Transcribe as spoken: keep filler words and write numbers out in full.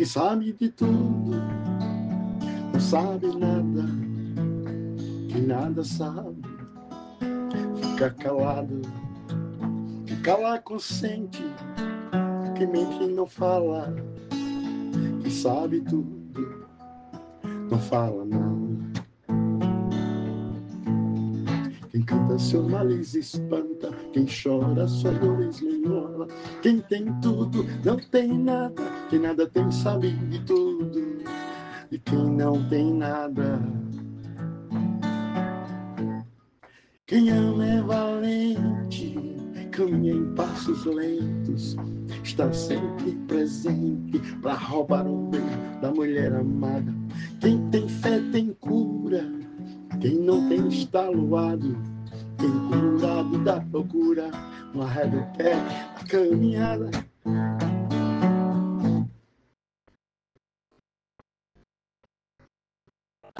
que sabe de tudo, não sabe nada, que nada sabe, fica calado, que cala consente, que mente e não fala, que sabe tudo, não fala não. Quem canta seus males espanta, quem chora suas dores melhora. Quem tem tudo não tem nada, quem nada tem sabe de tudo, e quem não tem nada. Quem ama é valente, caminha em passos lentos, está sempre presente para roubar o bem da mulher amada. Quem tem fé tem cura, quem não tem está loado, quem curado da procura, não arreda o pé da caminhada.